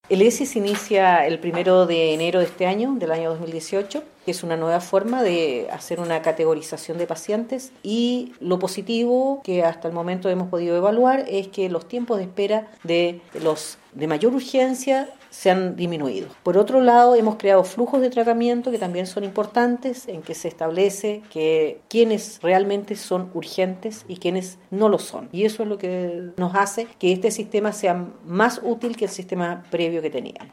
El ESI se inicia el 1 de enero de este año, del año 2018, que es una nueva forma de hacer una categorización de pacientes, y lo positivo que hasta el momento hemos podido evaluar es que los tiempos de espera de los de mayor urgencia se han disminuido. Por otro lado, hemos creado flujos de tratamiento que también son importantes, en que se establece que quienes realmente son urgentes y quienes no lo son. Y eso es lo que nos hace que este sistema sea más útil que el sistema previo que teníamos.